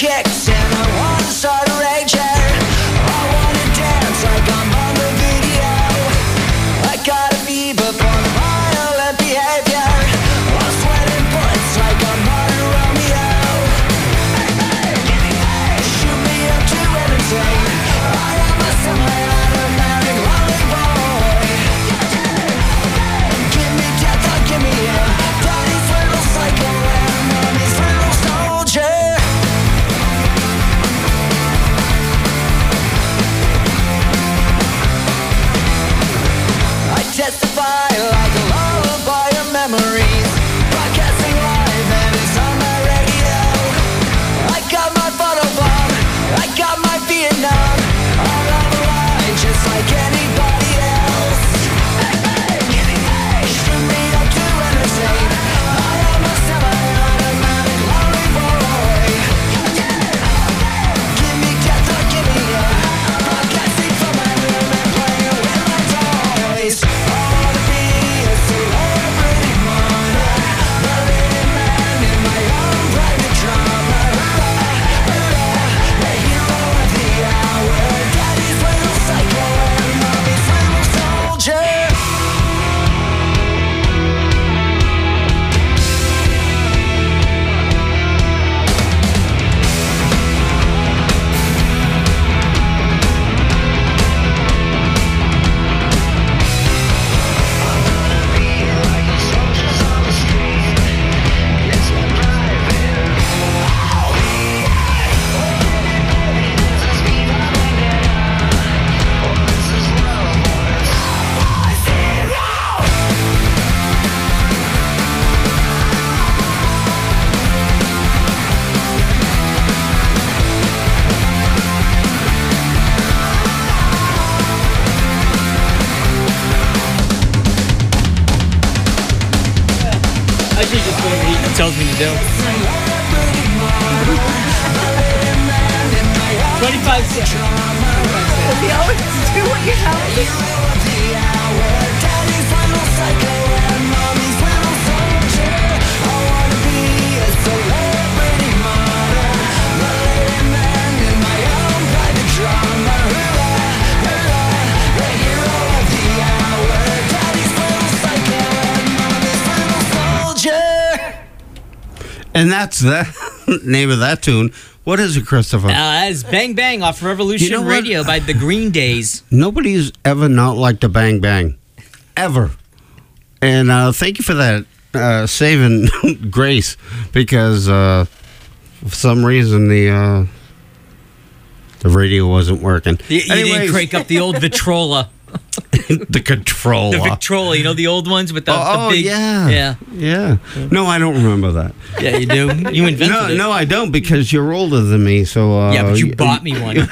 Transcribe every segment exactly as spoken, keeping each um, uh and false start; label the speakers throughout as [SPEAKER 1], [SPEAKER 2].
[SPEAKER 1] kicks and I wanna start a rage. I wanna dance like I'm on the video. I got a fever for violent behavior. I'm sweating bullets like I'm on a Romeo. Shoot me up to entertain. I am a semi-automatic lollipop. Give me death or give me air. Daddy's little psycho and mommy's little soldier. I testify like a lullaby of memories. Broadcasting live and it's on my radio. I got my photo bomb, I got my Vietnam. I'm on the line just like anybody else. Shoot me up to entertain. I am a semi-automatic lollipop. Give me death or give me air. Broadcasting from my room and playing with my toys. I wanna be a celebrity mother, a leading man in my own private drama. Hurrah, the hero of the hour. Daddy's little psycho and mommy's little soldier.
[SPEAKER 2] I should just do what he tells me to do. twenty-five cents.
[SPEAKER 3] You always do what you tell me.
[SPEAKER 4] And that's the name of that tune. What is it, Christopher?
[SPEAKER 2] Uh, that's Bang Bang off Revolution
[SPEAKER 4] You know what?
[SPEAKER 2] Radio by the Green Days.
[SPEAKER 4] Nobody's ever not liked a Bang Bang. Ever. And uh, thank you for that uh, saving grace, because uh, for some reason the uh, the radio wasn't working.
[SPEAKER 2] You, you didn't
[SPEAKER 4] Anyways,
[SPEAKER 2] crank up the old Victrola.
[SPEAKER 4] the controller.
[SPEAKER 2] The Victrola, you know, the old ones with the,
[SPEAKER 4] oh,
[SPEAKER 2] the
[SPEAKER 4] oh,
[SPEAKER 2] big...
[SPEAKER 4] yeah.
[SPEAKER 2] Yeah.
[SPEAKER 4] Yeah. No, I don't remember that.
[SPEAKER 2] Yeah, you do. You invented
[SPEAKER 4] No,
[SPEAKER 2] it.
[SPEAKER 4] no, I don't, because you're older than me. So uh,
[SPEAKER 2] Yeah, but you
[SPEAKER 4] y-
[SPEAKER 2] bought me one.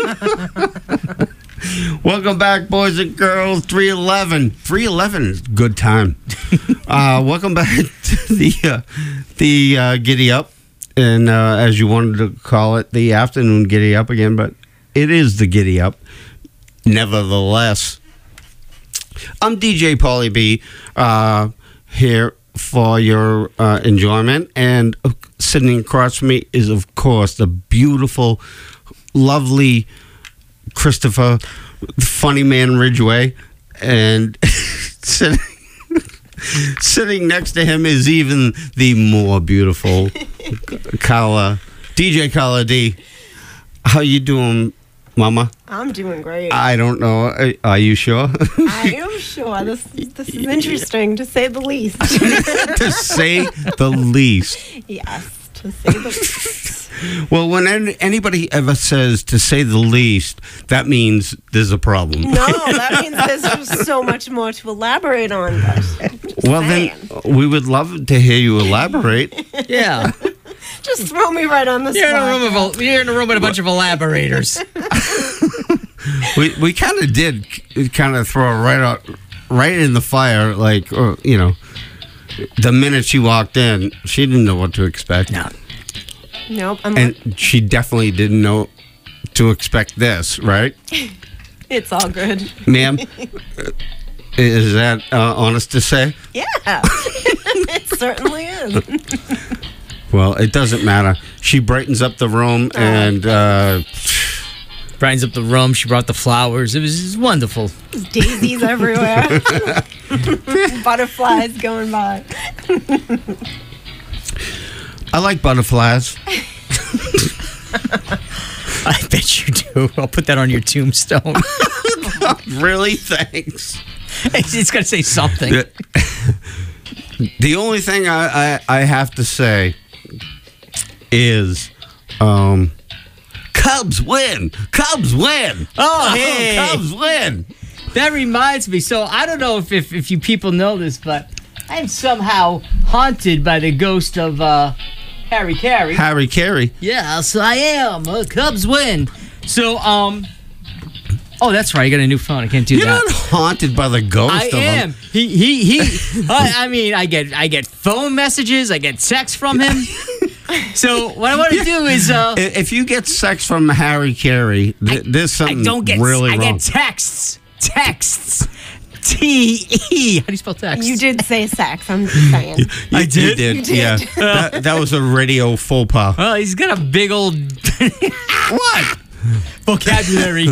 [SPEAKER 4] Welcome back, boys and girls. three eleven. three eleven is a good time. uh, welcome back to the uh, the uh, Giddy Up, and uh, as you wanted to call it, the afternoon Giddy Up again, but it is the Giddy Up. Nevertheless, I'm D J Paulie B uh, here for your uh, enjoyment, and uh, sitting across from me is, of course, the beautiful, lovely Christopher, Funny Man Ridgway, and sitting, sitting next to him is even the more beautiful Carla, D J Carla D. How you doing, Mama?
[SPEAKER 3] I'm doing great.
[SPEAKER 4] I don't know. Are, are you sure?
[SPEAKER 3] I am sure. This this is interesting, to say the least.
[SPEAKER 4] To say the least.
[SPEAKER 3] Yes, to say the least.
[SPEAKER 4] Well, when an- anybody ever says to say the least, that means there's a problem.
[SPEAKER 3] No, that means there's just so much more to elaborate on. But just
[SPEAKER 4] Well,
[SPEAKER 3] saying.
[SPEAKER 4] then we would love to hear you elaborate.
[SPEAKER 2] Yeah.
[SPEAKER 3] Just throw me right on the
[SPEAKER 2] You're in, a
[SPEAKER 3] spot.
[SPEAKER 2] room of, a- you're in a room with a bunch of elaborators.
[SPEAKER 4] we we kind of did kind of throw her right out, right in the fire, like, or, you know, the minute she walked in, she didn't know what to expect.
[SPEAKER 2] No.
[SPEAKER 3] Nope. I'm
[SPEAKER 4] And she definitely didn't know to expect this, right?
[SPEAKER 3] It's all good.
[SPEAKER 4] Ma'am, is that uh, honest to say?
[SPEAKER 3] Yeah. It certainly is.
[SPEAKER 4] Well, it doesn't matter. She brightens up the room, and uh,
[SPEAKER 2] Brightens up the room. She brought the flowers. It was, it was wonderful.
[SPEAKER 3] Daisies everywhere. Butterflies going by.
[SPEAKER 4] I like butterflies.
[SPEAKER 2] I bet you do. I'll put that on your tombstone.
[SPEAKER 4] Really? Thanks.
[SPEAKER 2] it's it's got to say something.
[SPEAKER 4] The, the only thing I, I, I have to say is um, Cubs win. Cubs win.
[SPEAKER 2] Oh, hey.
[SPEAKER 4] Cubs win.
[SPEAKER 2] That reminds me. So I don't know if, if, if you people know this, but I'm somehow haunted by the ghost of uh, Harry Carey.
[SPEAKER 4] Harry Carey.
[SPEAKER 2] Yes, I am. Uh, Cubs win. So, um... Oh, that's right. I got a new phone. I can't do
[SPEAKER 4] You're
[SPEAKER 2] that.
[SPEAKER 4] not haunted by the ghost
[SPEAKER 2] I
[SPEAKER 4] of
[SPEAKER 2] am.
[SPEAKER 4] him.
[SPEAKER 2] He he he. I, I mean, I get I get phone messages. I get texts from him. So what I want to do is, uh,
[SPEAKER 4] I- If you get sex from Harry Carey, th- there's
[SPEAKER 2] I
[SPEAKER 4] something
[SPEAKER 2] don't get.
[SPEAKER 4] really
[SPEAKER 2] I
[SPEAKER 4] wrong.
[SPEAKER 2] get texts. Texts. T E. How do you spell text?
[SPEAKER 3] You did say sex, I'm just saying.
[SPEAKER 4] You-
[SPEAKER 2] I
[SPEAKER 4] you
[SPEAKER 2] did?
[SPEAKER 4] did,
[SPEAKER 3] You did.
[SPEAKER 4] yeah. that, that was a radio faux pas.
[SPEAKER 2] Well, he's got a big old
[SPEAKER 4] What?
[SPEAKER 2] vocabulary.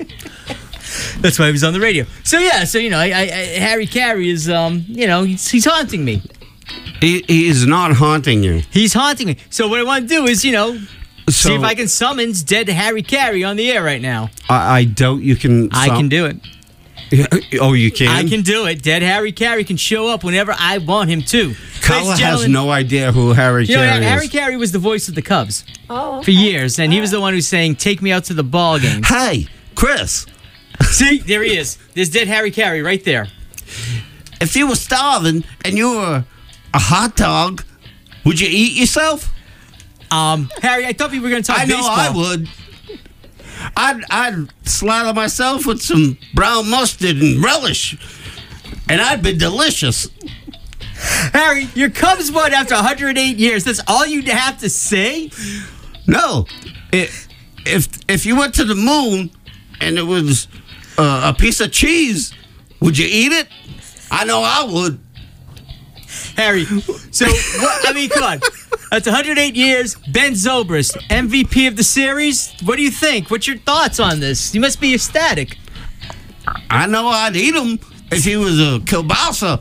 [SPEAKER 2] That's why he was on the radio. So yeah, so you know, I, I, I, Harry Carey is, um, you know, he's, he's haunting me.
[SPEAKER 4] He, he is not haunting you.
[SPEAKER 2] He's haunting me. So what I want to do is, you know, see
[SPEAKER 4] So
[SPEAKER 2] if I can summons dead Harry Carey on the air right now.
[SPEAKER 4] I, I doubt you can.
[SPEAKER 2] I can do it.
[SPEAKER 4] it. Oh, you can.
[SPEAKER 2] I can do it. Dead Harry Carey can show up whenever I want him to. Ladies
[SPEAKER 4] Carla
[SPEAKER 2] and
[SPEAKER 4] has
[SPEAKER 2] gentlemen,
[SPEAKER 4] no idea who Harry
[SPEAKER 2] You know,
[SPEAKER 4] Carey
[SPEAKER 2] Harry
[SPEAKER 4] is.
[SPEAKER 2] Carey was the voice of the Cubs
[SPEAKER 3] Oh,
[SPEAKER 2] for years, and he was the one who's saying, "Take me out to the ball game."
[SPEAKER 4] Hey, Chris.
[SPEAKER 2] See, there he is. There's dead Harry Carey right there.
[SPEAKER 4] If you were starving and you were a hot dog, would you eat yourself?
[SPEAKER 2] Um, Harry, I thought we were going to talk
[SPEAKER 4] I know
[SPEAKER 2] baseball.
[SPEAKER 4] I would. I'd, I'd slather myself with some brown mustard and relish, and I'd be delicious.
[SPEAKER 2] Harry, your Cubs won after one hundred eight years. That's all you have to say?
[SPEAKER 4] No, it, if if you went to the moon and it was uh, a piece of cheese, would you eat it? I know I would.
[SPEAKER 2] Harry, so, what, I mean, come on. That's one hundred eight years. Ben Zobrist, M V P of the series. What do you think? What's your thoughts on this? You must be ecstatic.
[SPEAKER 4] I know I'd eat him if he was a kielbasa.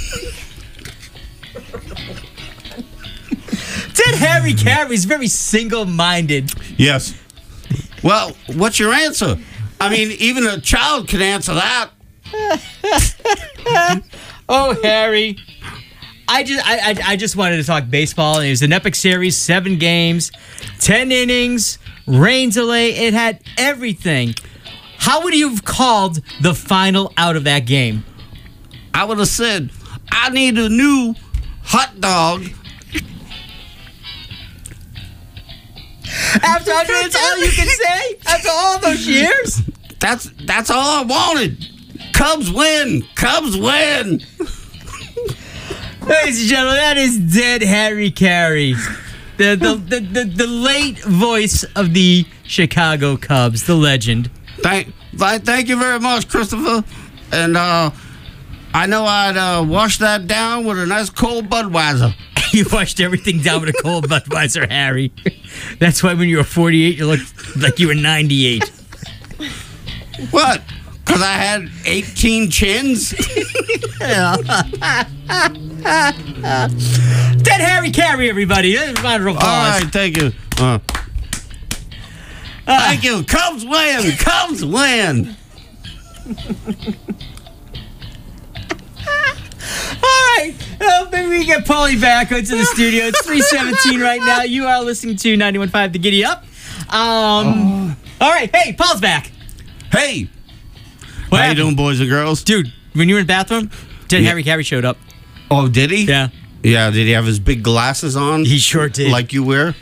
[SPEAKER 2] Dead Harry Carey's very single-minded.
[SPEAKER 4] Yes. Well, what's your answer? I mean, even a child can answer that.
[SPEAKER 2] Oh, Harry. I just I, I I just wanted to talk baseball, and it was an epic series, seven games, ten innings, rain delay. It had everything. How would you have called the final out of that game?
[SPEAKER 4] I would have said, I need a new hot dog.
[SPEAKER 2] After one hundred, that's all you can say? After all those years?
[SPEAKER 4] That's that's all I wanted. Cubs win. Cubs win.
[SPEAKER 2] Ladies and gentlemen, that is dead Harry Carey. The the, the, the the late voice of the Chicago Cubs, the legend.
[SPEAKER 4] Thank, th- thank you very much, Christopher. And uh, I know I'd uh, wash that down with a nice cold Budweiser.
[SPEAKER 2] You washed everything down with a cold Budweiser, Harry. That's why when you were forty-eight, you looked like you were ninety-eight.
[SPEAKER 4] What? Because I had eighteen chins?
[SPEAKER 2] Dead Harry Carey, everybody. That's a round of applause.
[SPEAKER 4] All right, thank you. Uh, thank you. Cubs win. Cubs win.
[SPEAKER 2] All right. Well, maybe we get Paulie back into the studio. It's three seventeen right now. You are listening to ninety-one point five The Giddy Up. Um. All right. Hey, Paul's back.
[SPEAKER 4] Hey.
[SPEAKER 2] What
[SPEAKER 4] How you
[SPEAKER 2] happened?
[SPEAKER 4] doing, boys and girls?
[SPEAKER 2] Dude, when you were in the bathroom, Dead
[SPEAKER 4] Yeah.
[SPEAKER 2] Harry Carey showed up.
[SPEAKER 4] Oh, did he?
[SPEAKER 2] Yeah.
[SPEAKER 4] Yeah, did he have his big glasses on?
[SPEAKER 2] He sure did.
[SPEAKER 4] Like you wear?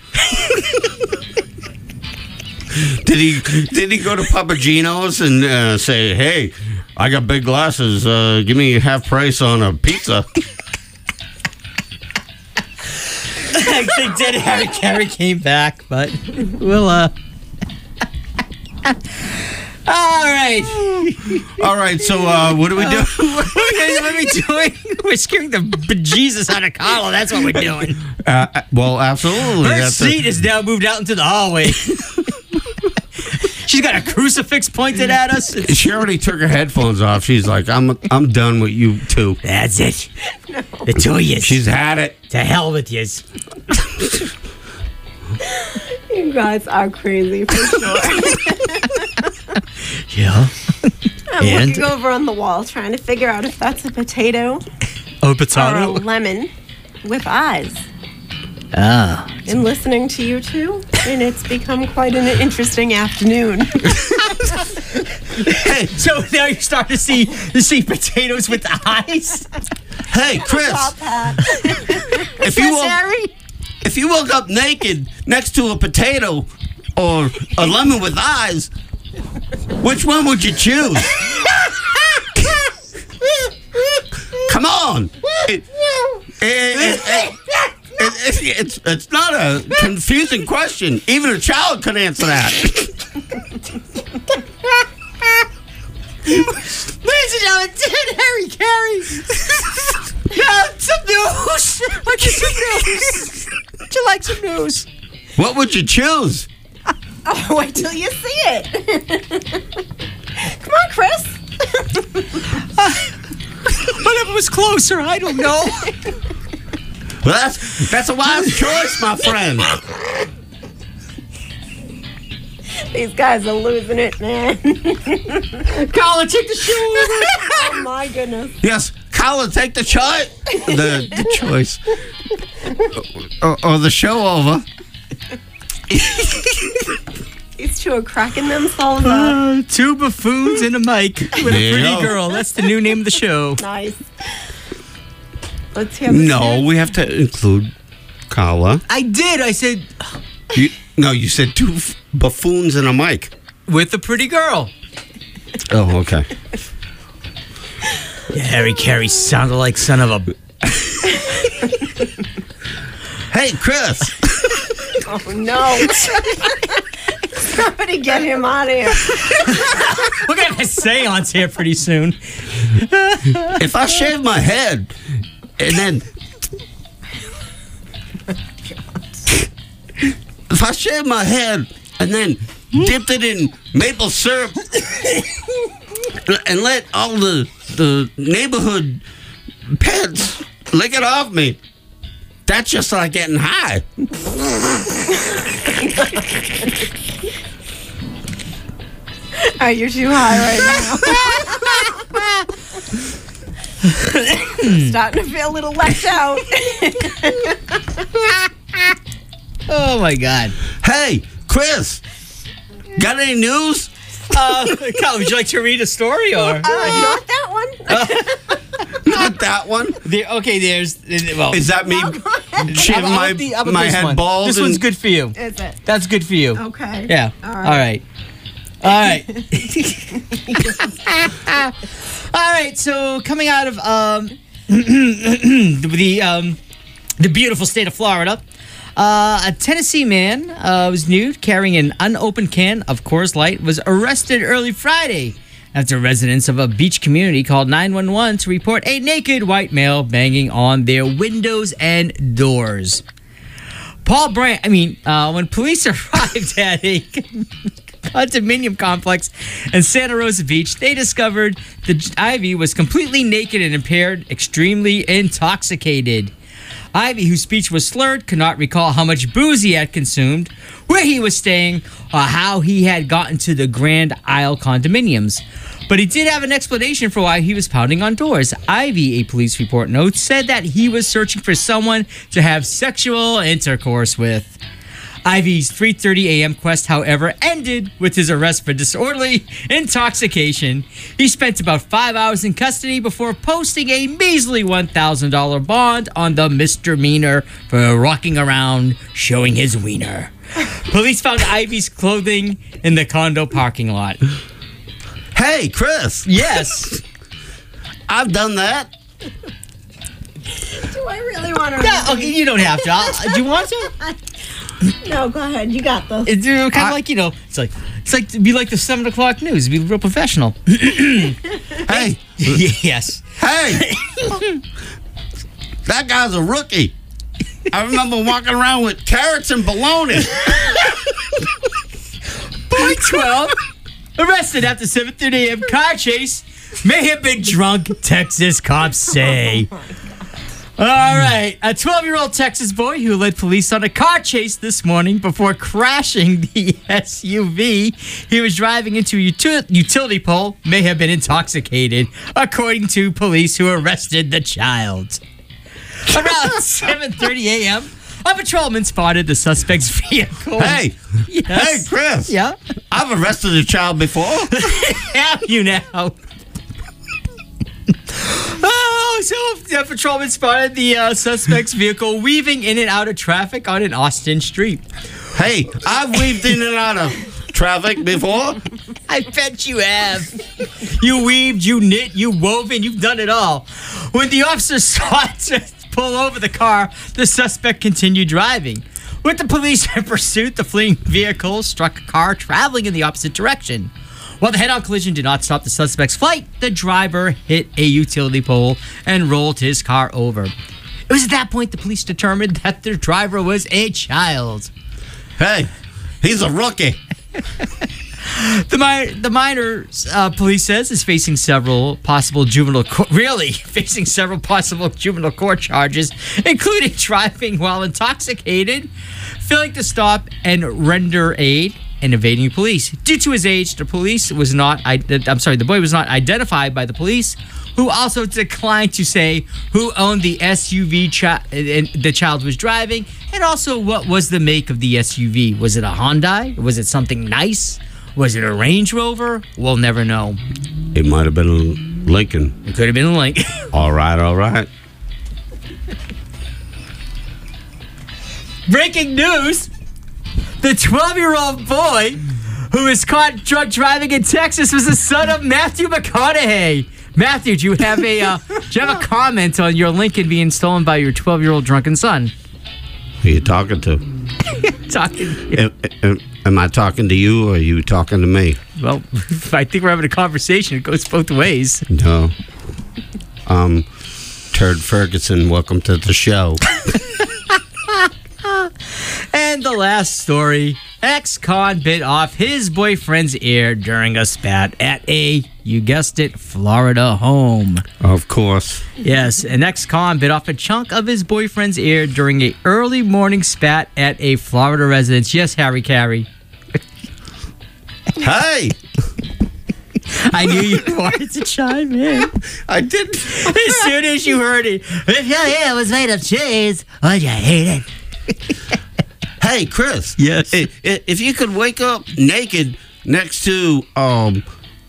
[SPEAKER 4] Did he did he go to Papagino's and uh, say, "Hey, I got big glasses. Uh, give me half price on a pizza"?
[SPEAKER 2] I think Dead Harry Carey came back, but we'll, uh... All right.
[SPEAKER 4] All right, so uh, what do we do?
[SPEAKER 2] What are we doing? We're scaring the bejesus out of Carla. That's what we're doing.
[SPEAKER 4] Uh, well, absolutely.
[SPEAKER 2] Her
[SPEAKER 4] That's
[SPEAKER 2] seat
[SPEAKER 4] a-
[SPEAKER 2] is now moved out into the hallway. She's got a crucifix pointed at us.
[SPEAKER 4] She already took her headphones off. She's like, I'm I'm done with you two.
[SPEAKER 2] That's it. The two of yous.
[SPEAKER 4] She's had it.
[SPEAKER 2] To hell with yous.
[SPEAKER 3] You guys are crazy for sure.
[SPEAKER 2] Yeah.
[SPEAKER 3] I'm
[SPEAKER 2] And?
[SPEAKER 3] looking over on the wall trying to figure out if that's a potato
[SPEAKER 2] Oh,
[SPEAKER 3] or a
[SPEAKER 2] potato.
[SPEAKER 3] lemon with eyes.
[SPEAKER 2] Ah.
[SPEAKER 3] And listening to you two, and it's become quite an interesting afternoon.
[SPEAKER 4] Hey,
[SPEAKER 2] So now you're starting to see to see potatoes with eyes.
[SPEAKER 4] hey, Chris.
[SPEAKER 3] Stop that.
[SPEAKER 4] If you woke,
[SPEAKER 2] Harry.
[SPEAKER 4] if you woke up naked next to a potato or a lemon with eyes, which one would you choose? Come on. It- it- it- it- it- it- it's it's not a confusing question. Even a child could answer that.
[SPEAKER 2] Ladies and gentlemen, Dan Harry Carey. Now, some news. Look at some news. Would you like some news?
[SPEAKER 4] What would you choose?
[SPEAKER 3] Oh, wait till you see it. Come on, Chris.
[SPEAKER 2] Whatever was closer, I don't know.
[SPEAKER 4] Well, that's that's a wise choice, my friend.
[SPEAKER 3] These guys are losing it, man.
[SPEAKER 2] Colin, take the shoe over.
[SPEAKER 3] Oh, my goodness.
[SPEAKER 4] Yes, Colin, take the choice. The, the choice. Or, or the show over.
[SPEAKER 3] These two are cracking themselves up.
[SPEAKER 2] Uh, two buffoons and a mic with a
[SPEAKER 4] There you
[SPEAKER 2] pretty
[SPEAKER 4] go.
[SPEAKER 2] girl. That's the new name of the show.
[SPEAKER 3] Nice. Let's hear the
[SPEAKER 4] No,
[SPEAKER 3] news.
[SPEAKER 4] we have to include Carla.
[SPEAKER 2] I did. I said
[SPEAKER 4] You, no, you said two f- buffoons and a mic.
[SPEAKER 2] with a pretty girl.
[SPEAKER 4] Oh, okay.
[SPEAKER 2] Yeah, Harry Carey sounded like son of a.
[SPEAKER 4] Hey, Chris.
[SPEAKER 3] Oh, no. Somebody get him out of here.
[SPEAKER 2] We're gonna have a seance here pretty soon.
[SPEAKER 4] If I shave my head and then if I shave my head and then dipped it in maple syrup and let all the the neighborhood pets lick it off me, that's just like getting high.
[SPEAKER 3] All right, you're too high right now. Starting to feel a little left out.
[SPEAKER 2] Oh my God.
[SPEAKER 4] Hey, Chris, got any news?
[SPEAKER 2] Uh, Colin, would you like to read a story or?
[SPEAKER 3] Uh, not that one.
[SPEAKER 4] Not that one.
[SPEAKER 2] There, okay, there's. Well,
[SPEAKER 4] Is that me
[SPEAKER 3] No, go ahead.
[SPEAKER 4] shaving
[SPEAKER 2] how about
[SPEAKER 4] my,
[SPEAKER 2] the- how about
[SPEAKER 4] my
[SPEAKER 2] this
[SPEAKER 4] head
[SPEAKER 2] one?
[SPEAKER 4] bald?
[SPEAKER 2] This
[SPEAKER 4] and-
[SPEAKER 2] one's good for you.
[SPEAKER 3] Is it?
[SPEAKER 2] That's good for you.
[SPEAKER 3] Okay.
[SPEAKER 2] Yeah.
[SPEAKER 3] All
[SPEAKER 2] All
[SPEAKER 3] right.
[SPEAKER 2] right. All right. All right. So coming out of um the um the beautiful state of Florida, uh, a Tennessee man uh, was nude carrying an unopened can of Coors Light was arrested early Friday after residents of a beach community called nine one one to report a naked white male banging on their windows and doors. Paul Brandt, I mean, uh, when police arrived at a condominium complex in Santa Rosa Beach, they discovered that Ivy was completely naked and impaired, extremely intoxicated. Ivy, whose speech was slurred, could not recall how much booze he had consumed, where he was staying, or how he had gotten to the Grand Isle condominiums. But he did have an explanation for why he was pounding on doors. Ivy, a police report notes, said that he was searching for someone to have sexual intercourse with. Ivy's three thirty a.m. quest, however, ended with his arrest for disorderly intoxication. He spent about five hours in custody before posting a measly one thousand dollars bond on the misdemeanor for rocking around showing his wiener. Police found Ivy's clothing in the condo parking lot.
[SPEAKER 4] Hey, Chris,
[SPEAKER 2] Yes.
[SPEAKER 4] I've done that.
[SPEAKER 3] Do I really want to?
[SPEAKER 2] Yeah, okay, you don't have to. I'll, do you want to?
[SPEAKER 3] No, go ahead. You got this.
[SPEAKER 2] It's kind of
[SPEAKER 4] I-
[SPEAKER 2] like, you know, it's like, It's like it'd be like the seven o'clock news. It'd be real professional.
[SPEAKER 4] Hey,
[SPEAKER 2] Yes.
[SPEAKER 4] hey, that guy's a rookie. I remember walking around with carrots and bologna.
[SPEAKER 2] Boy twelve arrested after seven thirty a.m. car chase. May have been drunk, Texas cops say. All right. A twelve-year-old Texas boy who led police on a car chase this morning before crashing the S U V he was driving into a uti- utility pole may have been intoxicated, according to police who arrested the child. Around seven thirty a.m., a patrolman spotted the suspect's vehicle.
[SPEAKER 4] Hey,
[SPEAKER 2] Yes.
[SPEAKER 4] hey, Chris.
[SPEAKER 2] Yeah?
[SPEAKER 4] I've arrested a child before.
[SPEAKER 2] Have you now? Oh, so the patrolman spotted the uh, suspect's vehicle weaving in and out of traffic on an Austin street.
[SPEAKER 4] Hey, I've weaved in and out of traffic before.
[SPEAKER 2] I bet you have. You weaved, you knit, you woven, you've done it all. When the officer sought to pull over the car, the suspect continued driving. With the police in pursuit, the fleeing vehicle struck a car traveling in the opposite direction. While the head-on collision did not stop the suspect's flight, the driver hit a utility pole and rolled his car over. It was at that point the police determined that their driver was a child.
[SPEAKER 4] Hey, he's a rookie.
[SPEAKER 2] The, mi- the minor, uh, police says, is facing several possible juvenile co- really facing several possible juvenile court charges, including driving while intoxicated, failing to stop and render aid, and evading police. Due to his age, the police was not. I, I'm sorry, the boy was not identified by the police, who also declined to say who owned the S U V chi- and the child was driving, and also what was the make of the S U V. Was it a Hyundai? Was it something nice? Was it a Range Rover? We'll never know.
[SPEAKER 4] It might have been a Lincoln.
[SPEAKER 2] It could have been a Link.
[SPEAKER 4] All right, all right.
[SPEAKER 2] Breaking news! The twelve-year-old boy who was caught drunk driving in Texas was the son of Matthew McConaughey. Matthew, do you have a uh, do you have a comment on your Lincoln being stolen by your twelve-year-old drunken son?
[SPEAKER 4] Who are you talking to?
[SPEAKER 2] Talking.
[SPEAKER 4] Am, am- am I talking to you or are you talking to me?
[SPEAKER 2] Well, I think we're having a conversation. It goes both ways.
[SPEAKER 4] No. Um, Turd Ferguson, welcome to the show.
[SPEAKER 2] And the last story, ex-con bit off his boyfriend's ear during a spat at a, you guessed it, Florida home.
[SPEAKER 4] Of course.
[SPEAKER 2] Yes, an ex-con bit off a chunk of his boyfriend's ear during a early morning spat at a Florida residence. Yes, Harry Carey.
[SPEAKER 4] Hey!
[SPEAKER 2] I knew you wanted to chime in.
[SPEAKER 4] I did.
[SPEAKER 2] As soon as you heard it, if your ear was made of cheese, would you hate it?
[SPEAKER 4] Hey, Chris.
[SPEAKER 2] Yes.
[SPEAKER 4] i- i- If you could wake up naked next to um.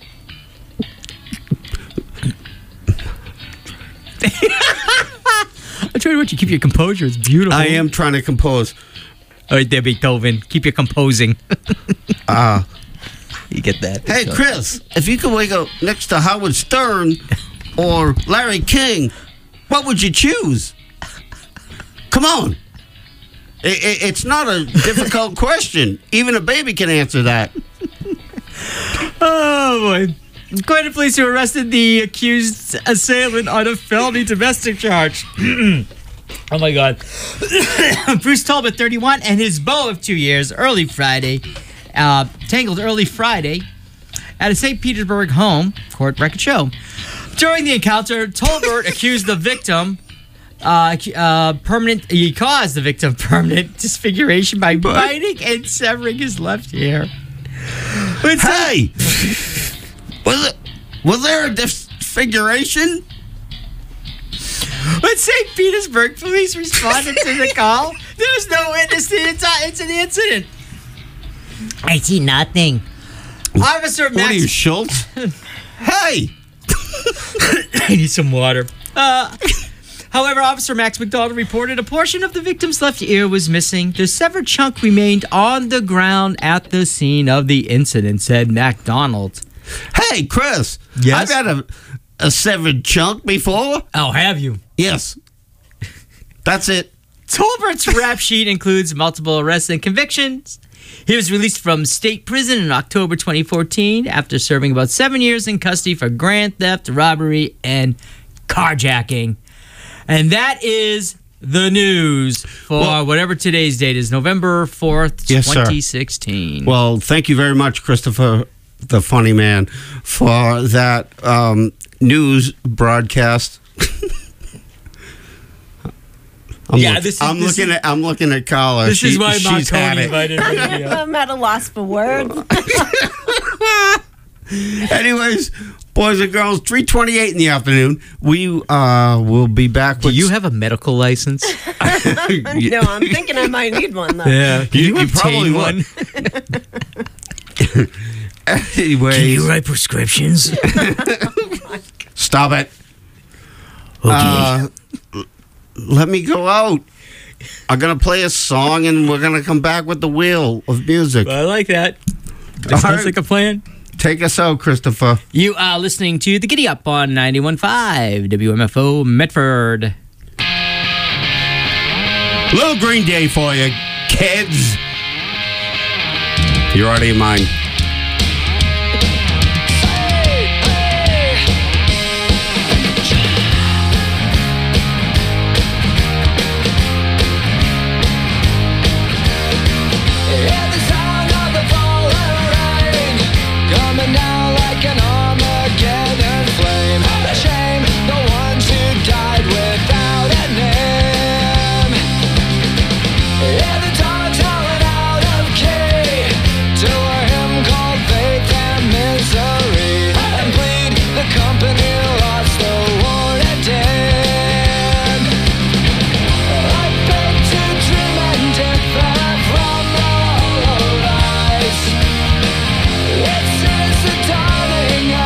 [SPEAKER 2] I'm trying to want you to keep your composure. It's beautiful.
[SPEAKER 4] I am trying to compose.
[SPEAKER 2] All right, there, Beethoven. Keep your composing.
[SPEAKER 4] Uh,
[SPEAKER 2] You get that?
[SPEAKER 4] hey, Chris. If you could wake up next to Howard Stern or Larry King, what would you choose? Come on. I- I- it's not a difficult question. Even a baby can answer that.
[SPEAKER 2] Oh, boy. Quite a police who arrested the accused assailant on a felony domestic charge. Oh, my God. Bruce Talbot, thirty-one, and his beau of two years, early Friday, uh, tangled early Friday at a Saint Petersburg home, court record show. During the encounter, Tolbert accused the victim uh, uh, permanent. He caused the victim permanent disfiguration by biting and severing his left ear. When Saint-
[SPEAKER 4] Hey! Was it? Was there a disfiguration?
[SPEAKER 2] When Saint Petersburg police responded to the call, there was no witness to the, enti- to the incident. I see nothing. Officer
[SPEAKER 4] What are you,
[SPEAKER 2] Max.
[SPEAKER 4] Schultz? Hey!
[SPEAKER 2] I need some water. Uh, however, Officer Max McDonald reported a portion of the victim's left ear was missing. The severed chunk remained on the ground at the scene of the incident, said McDonald.
[SPEAKER 4] Hey, Chris.
[SPEAKER 2] Yes?
[SPEAKER 4] I've had a, a severed chunk before.
[SPEAKER 2] Oh, have you?
[SPEAKER 4] Yes. That's it.
[SPEAKER 2] Tolbert's rap sheet includes multiple arrests and convictions. He was released from state prison in October twenty fourteen after serving about seven years in custody for grand theft, robbery, and carjacking. And that is the news for
[SPEAKER 4] Well-
[SPEAKER 2] whatever today's date is, November fourth,
[SPEAKER 4] Yes, sir.
[SPEAKER 2] twenty sixteen.
[SPEAKER 4] Well, thank you very much, Christopher, the funny man, for that um, news broadcast. I'm
[SPEAKER 2] Yeah,
[SPEAKER 4] look-
[SPEAKER 2] this is-
[SPEAKER 4] I'm
[SPEAKER 2] this
[SPEAKER 4] looking
[SPEAKER 2] is-
[SPEAKER 4] at I'm looking at Carla.
[SPEAKER 2] this
[SPEAKER 4] She-
[SPEAKER 2] is why
[SPEAKER 4] she's had
[SPEAKER 2] Marconi
[SPEAKER 4] it.
[SPEAKER 2] invited me.
[SPEAKER 3] I'm at a loss for words.
[SPEAKER 4] Anyways, boys and girls, three twenty-eight in the afternoon. We uh, will be back
[SPEAKER 2] Do
[SPEAKER 4] with
[SPEAKER 2] you have a medical license?
[SPEAKER 3] No, I'm thinking I might need one though.
[SPEAKER 2] Yeah. Can you,
[SPEAKER 4] You- you
[SPEAKER 2] obtain
[SPEAKER 4] probably
[SPEAKER 2] one?
[SPEAKER 4] Anyways,
[SPEAKER 2] write prescriptions?
[SPEAKER 4] stop it.
[SPEAKER 2] Okay.
[SPEAKER 4] Uh, l- let me go out. I'm gonna play a song and we're gonna come back with the wheel of music.
[SPEAKER 2] I like that. That
[SPEAKER 4] All
[SPEAKER 2] sounds
[SPEAKER 4] right.
[SPEAKER 2] like a plan.
[SPEAKER 4] Take us out, Christopher.
[SPEAKER 2] You are listening to The Giddy Up on ninety-one point five W M F O Medford.
[SPEAKER 4] Little Green Day for you, kids. You're out of your mind.
[SPEAKER 1] Hear the sound of the falling rain, coming down like an Armageddon flame. The shame, the ones who died without a name. Hear the dogs howling out of key to a hymn called Faith and Misery, and bleed the company lost the war and dead. I beg to dream and differ from the hollow lies. This is the dawning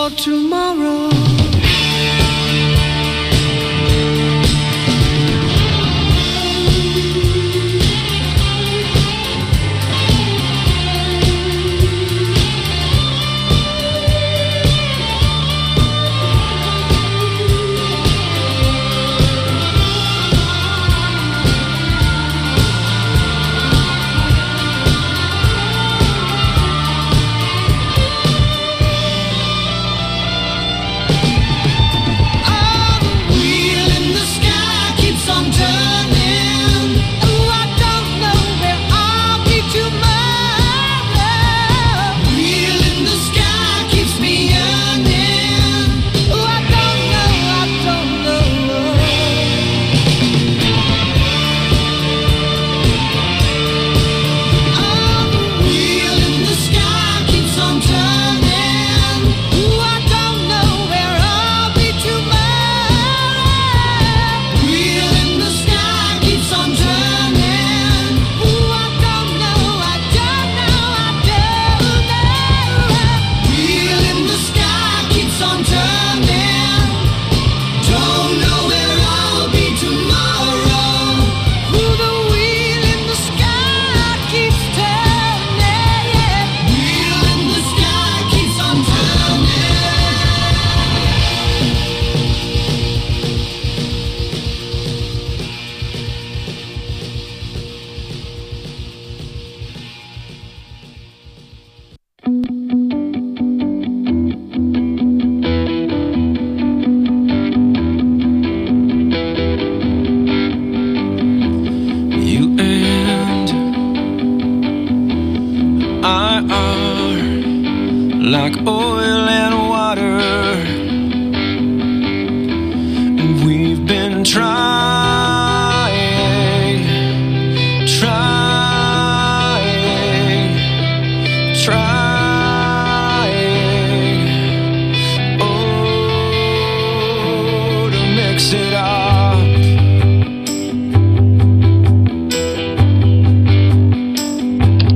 [SPEAKER 1] for tomorrow.
[SPEAKER 5] Like oil and water, and we've been trying, trying, trying, oh, to mix it up.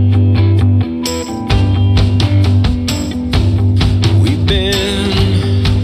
[SPEAKER 5] We've been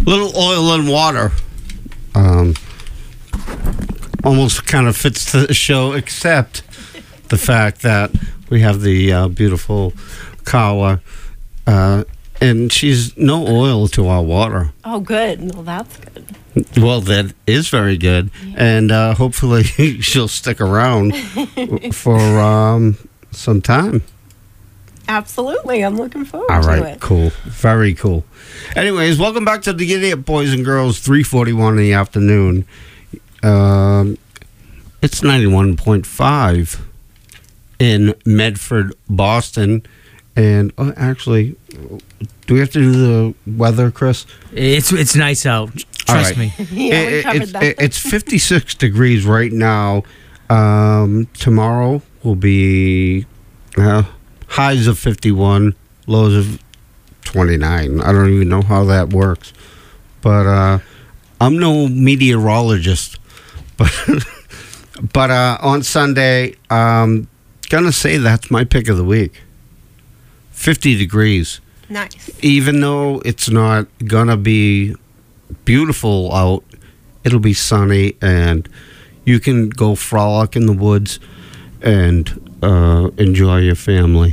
[SPEAKER 4] Little oil and water. Um, almost kind of fits the show, except the fact that we have the uh, beautiful Kawa, uh, and she's no oil to our water.
[SPEAKER 3] Oh, good. Well, that's good.
[SPEAKER 4] Well, that is very good, and uh, hopefully she'll stick around for um, some time.
[SPEAKER 3] Absolutely. I'm looking forward
[SPEAKER 4] All
[SPEAKER 3] to
[SPEAKER 4] right,
[SPEAKER 3] it.
[SPEAKER 4] cool. Very cool. Anyways, welcome back to the Giddy Up, boys and girls, three forty-one in the afternoon. Um, it's ninety-one point five in Medford, Boston. And oh, actually, do we have to do the weather, Chris?
[SPEAKER 2] It's it's nice out. Trust
[SPEAKER 4] All right.
[SPEAKER 2] me.
[SPEAKER 3] Yeah, we
[SPEAKER 4] It-
[SPEAKER 3] covered
[SPEAKER 4] it's,
[SPEAKER 3] that.
[SPEAKER 4] it- it's fifty-six degrees right now. Um, tomorrow will be uh, highs of fifty-one, lows of twenty-nine. I don't even know how that works. But uh, I'm no meteorologist. But but uh, on Sunday, I'm going to say that's my pick of the week. fifty degrees.
[SPEAKER 3] Nice.
[SPEAKER 4] Even though it's not gonna be beautiful out, it'll be sunny and you can go frolic in the woods and uh, enjoy your family.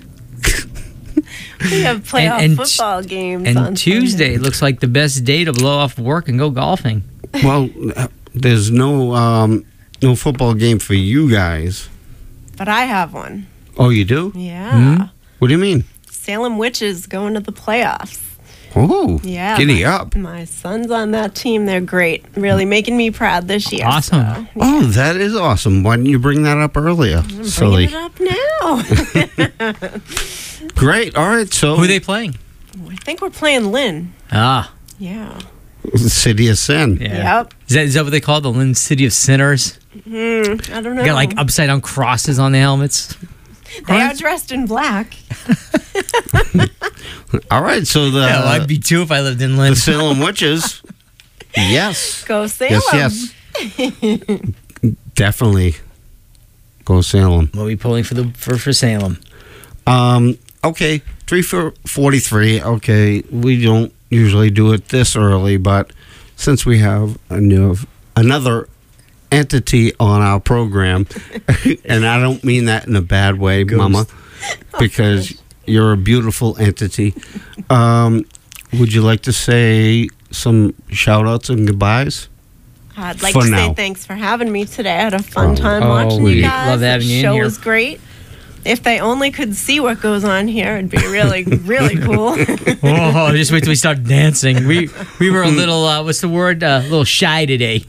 [SPEAKER 3] We have playoff
[SPEAKER 2] And- and t-
[SPEAKER 3] football games
[SPEAKER 2] And
[SPEAKER 3] on
[SPEAKER 2] Tuesday
[SPEAKER 3] Sunday.
[SPEAKER 2] looks like the best day to blow off work and go golfing.
[SPEAKER 4] Well, uh, there's no um, no football game for you guys.
[SPEAKER 3] But I have one.
[SPEAKER 4] Oh, you do?
[SPEAKER 3] Yeah.
[SPEAKER 2] Hmm?
[SPEAKER 4] What do you mean?
[SPEAKER 3] Salem Witches going to the playoffs.
[SPEAKER 4] Oh,
[SPEAKER 3] Yeah.
[SPEAKER 4] giddy
[SPEAKER 3] my,
[SPEAKER 4] up.
[SPEAKER 3] My son's on that team. They're great. Really making me proud this year.
[SPEAKER 2] Awesome.
[SPEAKER 3] So,
[SPEAKER 4] Oh, that is awesome. Why didn't you bring that up earlier?
[SPEAKER 3] I'm
[SPEAKER 4] Silly.
[SPEAKER 3] bringing it up now.
[SPEAKER 4] Great. All right. So,
[SPEAKER 2] Who are they playing?
[SPEAKER 3] I think we're playing Lynn.
[SPEAKER 2] Ah,
[SPEAKER 3] Yeah.
[SPEAKER 4] City of Sin.
[SPEAKER 2] yeah.
[SPEAKER 3] Yep.
[SPEAKER 2] Is that, is that what they call it? The Lynn City of Sinners?
[SPEAKER 3] Hmm, I don't know.
[SPEAKER 2] They got like upside down crosses on the helmets.
[SPEAKER 3] they are dressed in black.
[SPEAKER 4] All right. So the
[SPEAKER 2] yeah, well, I'd be too if I lived in Lynn.
[SPEAKER 4] the Salem Witches. Yes.
[SPEAKER 3] Go Salem.
[SPEAKER 4] Yes, yes. Definitely go Salem.
[SPEAKER 2] We'll be pulling for the for, for Salem.
[SPEAKER 4] Um, okay, three forty-three. Okay, we don't usually do it this early, but since we have a new another entity on our program, and I don't mean that in a bad way, Mama, because you're a beautiful entity. Um, would you like to say some shout outs and goodbyes?
[SPEAKER 3] I'd like
[SPEAKER 4] For
[SPEAKER 3] to
[SPEAKER 4] now.
[SPEAKER 3] say thanks for having me today. I had a fun
[SPEAKER 4] Oh.
[SPEAKER 3] time
[SPEAKER 2] Oh,
[SPEAKER 3] watching
[SPEAKER 2] we
[SPEAKER 3] you guys.
[SPEAKER 2] love having
[SPEAKER 3] the
[SPEAKER 2] you in
[SPEAKER 3] show
[SPEAKER 2] here.
[SPEAKER 3] was great. If they only could see what goes on here, it'd be really, really cool.
[SPEAKER 2] Oh, just wait till we start dancing. We we were a little uh, what's the word? Uh, a little shy today.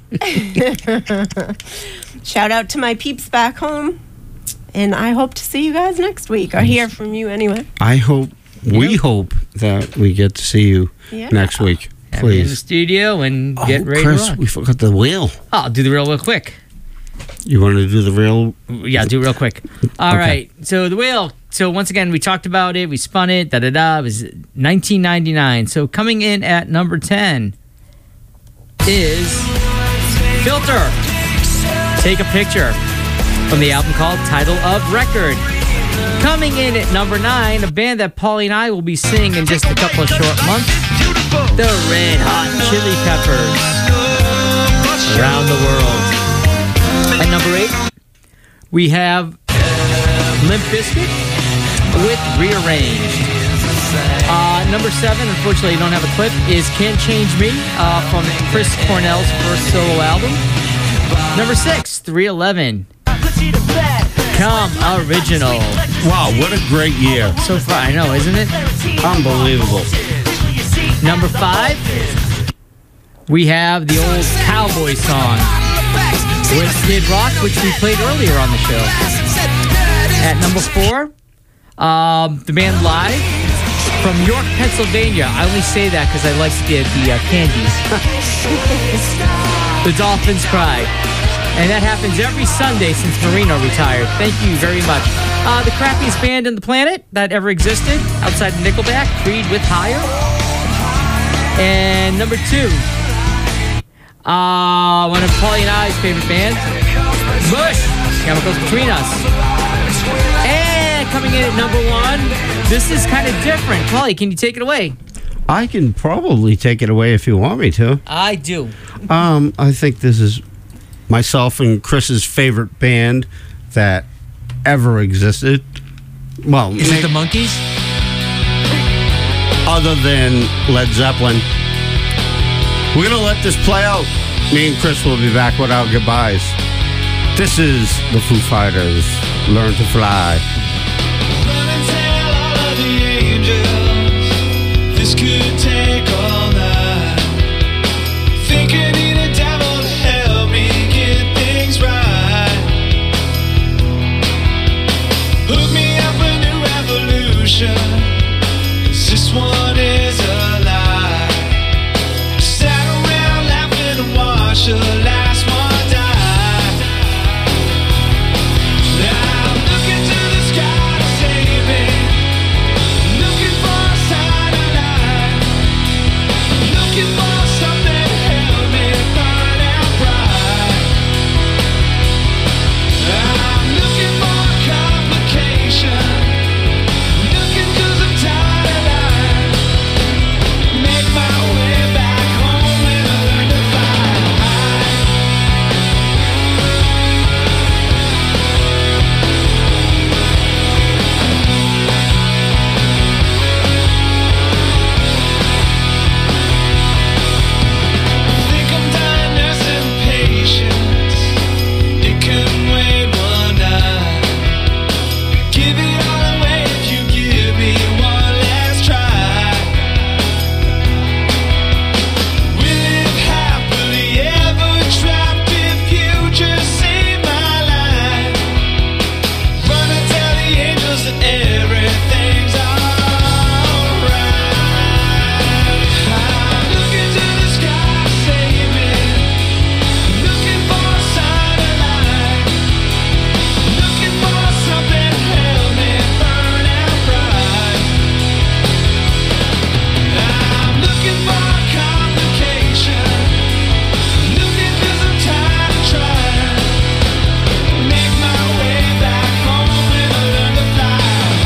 [SPEAKER 3] Shout out to my peeps back home. And I hope to see you guys next week, or hear from you anyway.
[SPEAKER 4] I hope, we
[SPEAKER 2] Yep.
[SPEAKER 4] hope that we get to see you
[SPEAKER 3] Yeah.
[SPEAKER 4] next week.
[SPEAKER 2] Have you in the
[SPEAKER 4] Please.
[SPEAKER 2] studio and get
[SPEAKER 4] oh,
[SPEAKER 2] ready
[SPEAKER 4] Chris,
[SPEAKER 2] to rock.
[SPEAKER 4] we forgot the wheel.
[SPEAKER 2] I'll do the real real quick.
[SPEAKER 4] You want to do the real?
[SPEAKER 2] Yeah, do it real quick. All
[SPEAKER 4] Okay.
[SPEAKER 2] right. So the wheel. So once again, we talked about it. We spun it. Da da da. It was nineteen ninety-nine. So coming in at number ten is Filter. Take a Picture from the album called Title of Record. Coming in at number nine, a band that Paulie and I will be seeing in just a couple of short months, the Red Hot Chili Peppers. Around the World. At number eight, we have Limp Bizkit with Rearranged. Uh, number seven, unfortunately, I don't have a clip, is Can't Change Me uh, from Chris Cornell's first solo album. Number six, three eleven. Come Original.
[SPEAKER 4] Wow, what a great year!
[SPEAKER 2] So far, I know, isn't it?
[SPEAKER 4] Unbelievable.
[SPEAKER 2] Number five, we have the old cowboy song with Kid Rock, which we played earlier on the show. At number four, um, the band Live from York, Pennsylvania. I only say that because I like the, the uh, candies. The Dolphins Cry. And that happens every Sunday since Marino retired. Thank you very much. Uh, the crappiest band in the planet that ever existed, outside of Nickelback, Creed with Higher. And number two, uh, one of Paulie and I's favorite bands, Bush, Chemicals Between Us. And coming in at number one, this is kind of different. Paulie, can you take it away?
[SPEAKER 4] I can probably take it away if you want me to.
[SPEAKER 2] I do.
[SPEAKER 4] Um, I think this is myself and Chris's favorite band that ever existed. Well,
[SPEAKER 2] Is
[SPEAKER 4] may-
[SPEAKER 2] it the Monkees?
[SPEAKER 4] other than Led Zeppelin. We're going to let this play out. Me and Chris will be back without goodbyes. This is the Foo Fighters, Learn to Fly.
[SPEAKER 5] Run and tell all of the angels this could take all night. Think I need a devil to help me get things right. Hook me up a new revolution, 'cause this one is a lie. Sat around laughing and watched the last one die. Now I'm looking to the sky to save me, looking for a sign of life, looking for something to help me burn out bright. I'm looking for a complication, looking 'cause I'm tired of life. Make my way back home and learn to fly. Think I'm done nursing patience. It couldn't wait one night. Give it all away if you give me one last try. We live happily ever trapped if you just save my life. Run and tell the angels that everything's alright. I'm looking to the sky to save me, looking for a sign of life, looking for something to help me burn out bright. I'm looking for a complication, looking 'cause I'm tired of trying. Make my way back home and learn to fly.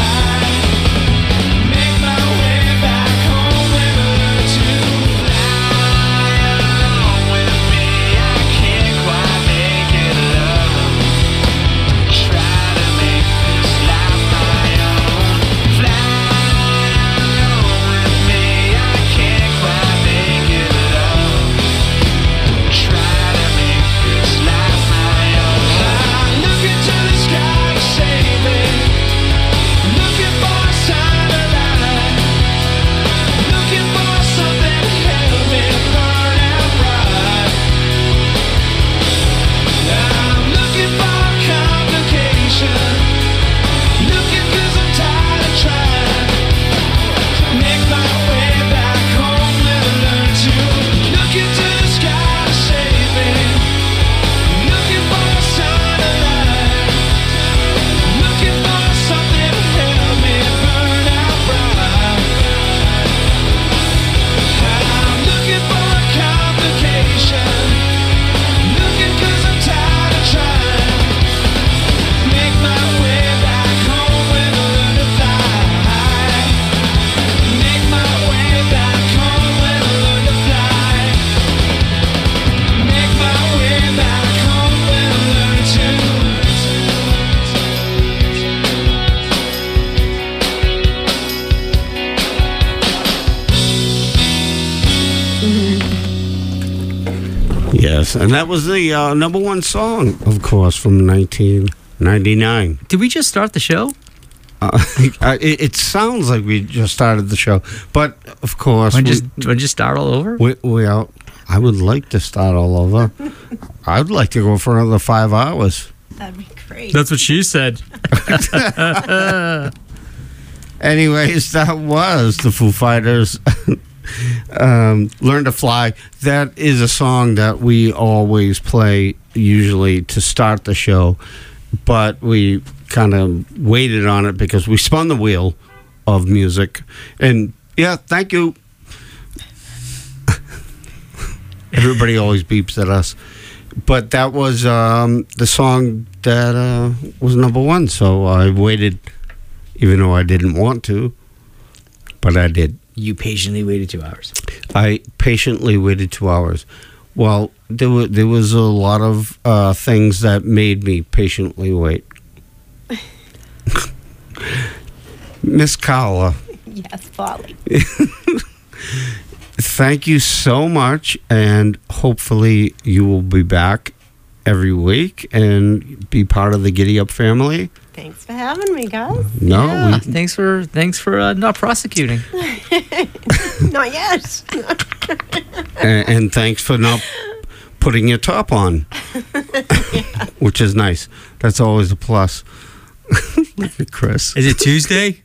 [SPEAKER 5] Make my way back home and learn to fly. Along with me, I can't quite make it alone. Try to make this life my own. Fly along with me, I can't quite make it alone. Try to make this life my own. I'm looking to the sky to save me, looking for a sign of life, looking for something to help me burn out bright. I'm looking for a complication, looking 'cause I'm tired of trying. Make my way back home and learn to look into the sky to save me, looking for a sign of life, looking for something to help me burn out bright. I'm looking for a complication, looking 'cause I'm tired of trying. Make my way back home and learn to fly. Make my way back home and learn to fly. Make my way back home and learn to.
[SPEAKER 4] Yes, and that was the uh, number one song, of course, from nineteen ninety-nine.
[SPEAKER 2] Did we just start the show?
[SPEAKER 4] Uh, I- it, it sounds like we just started the show, but of course,
[SPEAKER 2] Want
[SPEAKER 4] we,
[SPEAKER 2] to just, wanna just start all over?
[SPEAKER 4] we, we are, I would like to start all over. I'd like to go for another five hours.
[SPEAKER 3] That'd be great.
[SPEAKER 2] That's what she said.
[SPEAKER 4] Anyways, that was the Foo Fighters. um, Learn to Fly. That is a song that we always play, usually to start the show, but we kind of waited on it because we spun the wheel of music. And yeah, thank you. Everybody always beeps at us. But that was um, the song that uh, was number one. So I waited, even though I didn't want to, but I did.
[SPEAKER 2] You patiently waited two hours.
[SPEAKER 4] I patiently waited two hours. Well, there was there was a lot of uh, things that made me patiently wait. Miss Carla,
[SPEAKER 3] Yes, Polly.
[SPEAKER 4] thank you so much, and hopefully you will be back every week and be part of the Giddy Up family.
[SPEAKER 3] Thanks for having me, guys.
[SPEAKER 4] No,
[SPEAKER 2] Yeah,
[SPEAKER 4] we,
[SPEAKER 2] thanks for thanks for uh, not prosecuting.
[SPEAKER 3] Not yet.
[SPEAKER 4] and, and thanks for not putting your top on, which is nice. That's always a plus. Look at Chris.
[SPEAKER 2] Is it Tuesday?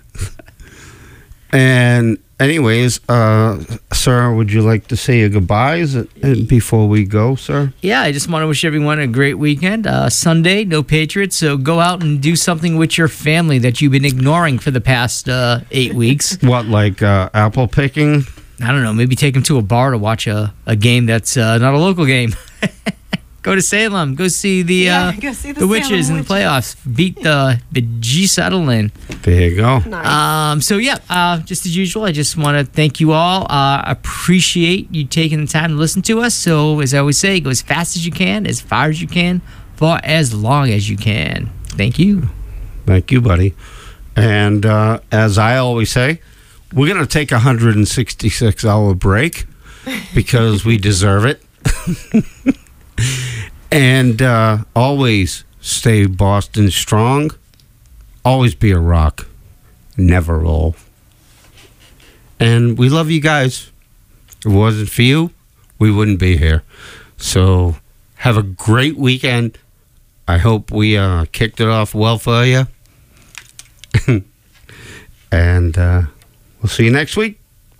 [SPEAKER 4] And anyways, uh, sir, would you like to say your goodbyes uh, before we go, sir?
[SPEAKER 2] Yeah, I just want to wish everyone a great weekend. Uh, Sunday, no Patriots, so go out and do something with your family that you've been ignoring for the past uh, eight weeks.
[SPEAKER 4] What, like uh, apple picking?
[SPEAKER 2] I don't know, maybe take them to a bar to watch a, a game that's uh, not a local game. Go to Salem. Go see the
[SPEAKER 3] Yeah,
[SPEAKER 2] uh,
[SPEAKER 3] go see the
[SPEAKER 2] the Witches
[SPEAKER 3] Salem
[SPEAKER 2] in the playoffs. Beat the the G Sutherland.
[SPEAKER 4] There you go.
[SPEAKER 3] Nice.
[SPEAKER 2] Um, so yeah, uh, just as usual, I just want to thank you all. Uh, appreciate you taking the time to listen to us. So as I always say, go as fast as you can, as far as you can, for as long as you can. Thank you.
[SPEAKER 4] Thank you, buddy. And uh, as I always say, we're going to take a one hundred sixty-six hour break because we deserve it. And uh, always stay Boston strong. Always be a rock. Never roll. And we love you guys. If it wasn't for you, we wouldn't be here. So have a great weekend. I hope we uh, kicked it off well for you. And uh, we'll see you next week.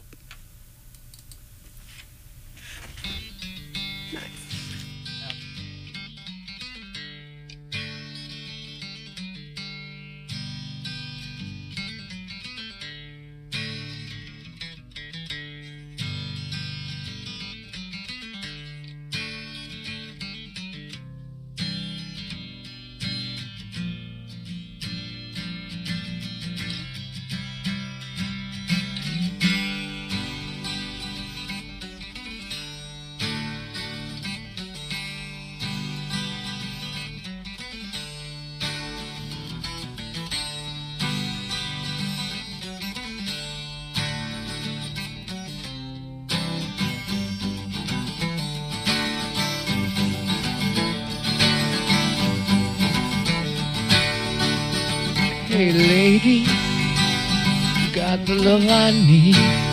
[SPEAKER 5] Hey lady, you got the love I need.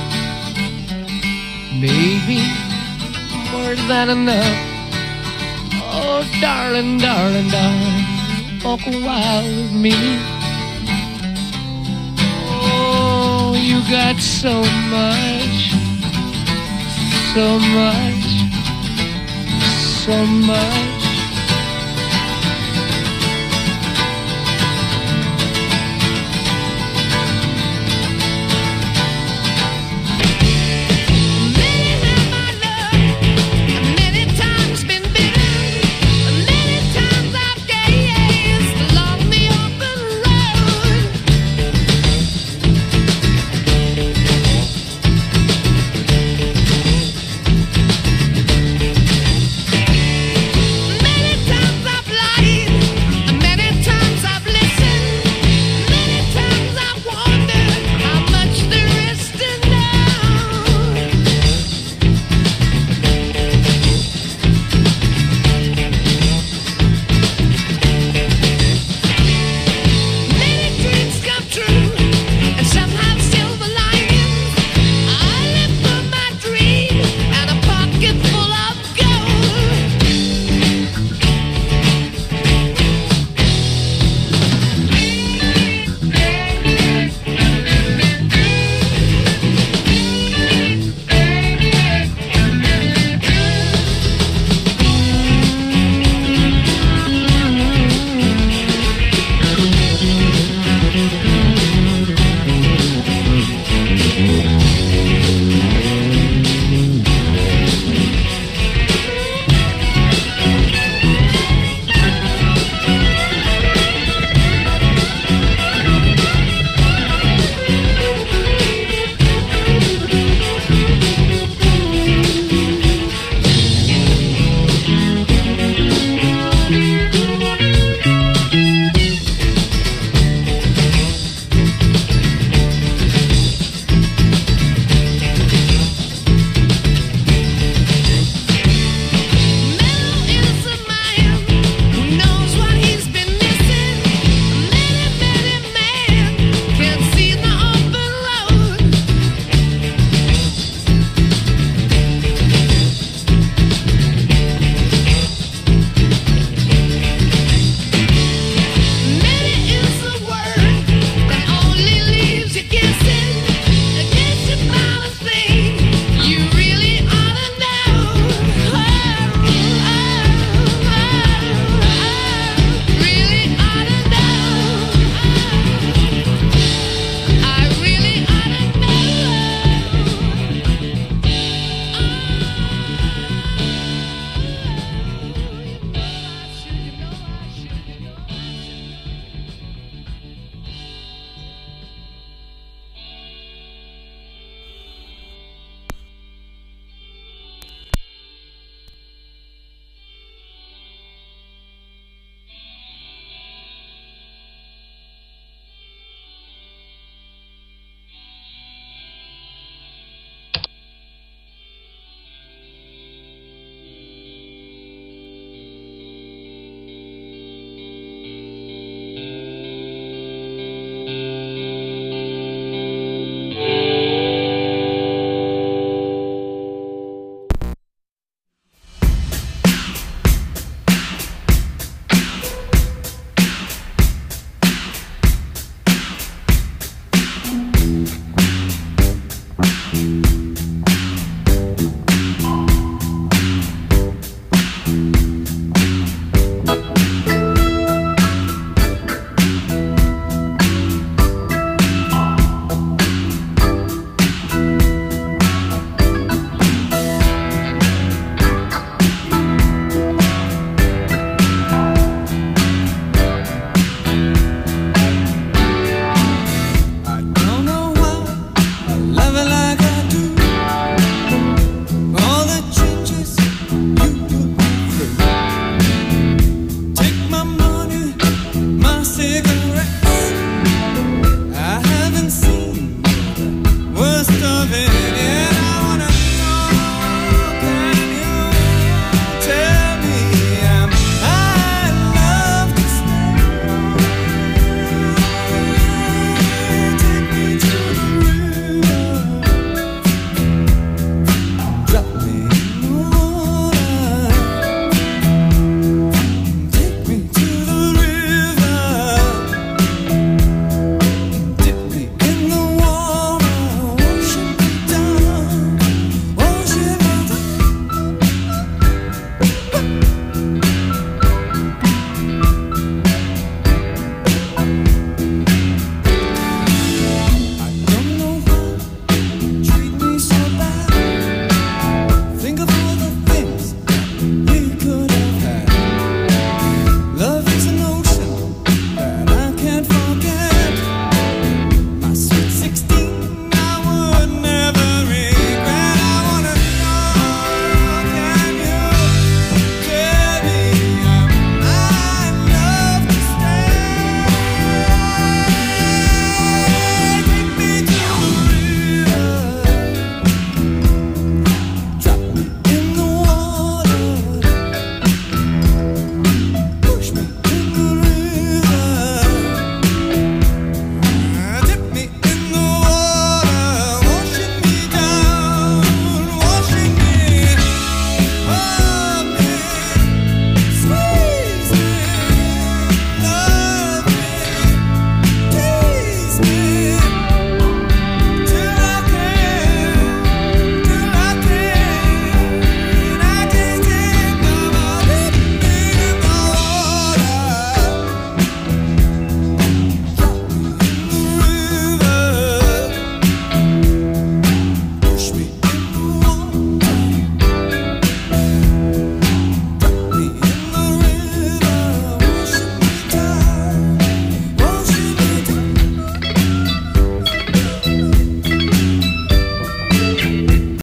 [SPEAKER 5] Maybe more than enough. Oh, darling, darling, darling, walk a while with me. Oh, you got so much, so much, so much.